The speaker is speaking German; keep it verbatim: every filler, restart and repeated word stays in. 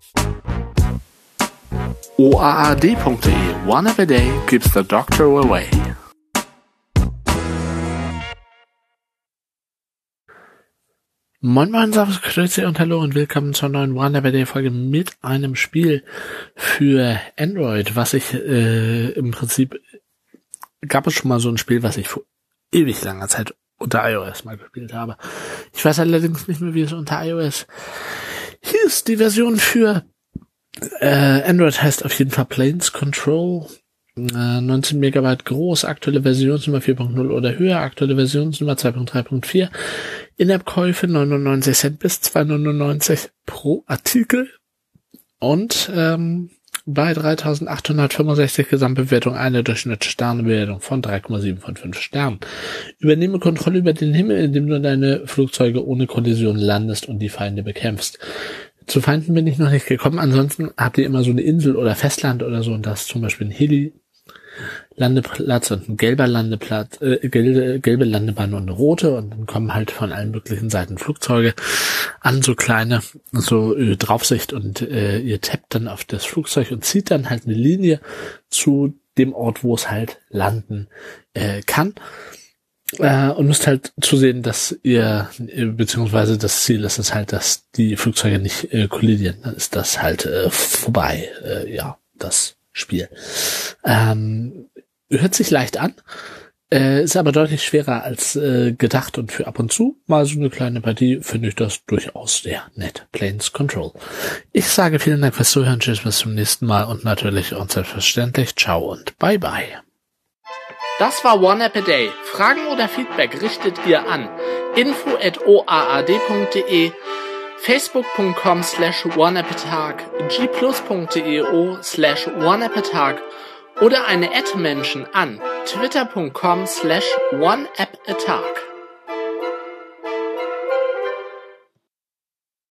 O A A D punkt de. One app a day keeps the doctor away. Moin Moin, Servus, Grüße und Hallo und willkommen zur neuen One App a Day Folge mit einem Spiel für Android, was ich äh, im Prinzip, gab es schon mal so ein Spiel, was ich vor ewig langer Zeit unter iOS mal gespielt habe. Ich weiß allerdings nicht mehr, wie es unter iOS hieß. Die Version für äh, Android heißt auf jeden Fall Planes Control. Äh, neunzehn Megabyte groß, aktuelle Versionsnummer vier Punkt null oder höher, aktuelle Versionsnummer zwei Punkt drei Punkt vier. In-App-Käufe neunundneunzig Cent bis zwei Euro neunundneunzig pro Artikel. Und ähm, bei dreitausendachthundertfünfundsechzig Gesamtbewertung eine Durchschnittssternebewertung von drei Komma sieben von fünf Sternen. Übernehme Kontrolle über den Himmel, indem du deine Flugzeuge ohne Kollision landest und die Feinde bekämpfst. Zu Feinden bin ich noch nicht gekommen. Ansonsten habt ihr immer so eine Insel oder Festland oder so und das ist zum Beispiel ein Heli Landeplatz und ein gelber Landeplatz, äh, gelbe, gelbe Landebahn und eine rote und dann kommen halt von allen möglichen Seiten Flugzeuge an, so kleine, so äh, Draufsicht und äh, ihr tappt dann auf das Flugzeug und zieht dann halt eine Linie zu dem Ort, wo es halt landen äh, kann. Äh, und müsst halt zusehen, dass ihr, äh, beziehungsweise das Ziel ist es halt, dass die Flugzeuge nicht äh, kollidieren. Dann ist das halt äh, vorbei, äh, ja, das Spiel. Ähm, hört sich leicht an, äh, ist aber deutlich schwerer als äh, gedacht und für ab und zu mal so eine kleine Partie finde ich das durchaus sehr nett. Planes Control. Ich sage vielen Dank fürs Zuhören, tschüss, bis zum nächsten Mal und natürlich und selbstverständlich ciao und bye bye. Das war One App a Day. Fragen oder Feedback richtet ihr an info at o a a d punkt de, facebook punkt com slash oneappatag, g plus punkt de slash oneappatag oder eine Ad-Menschen an twitter punkt com slash oneappatag.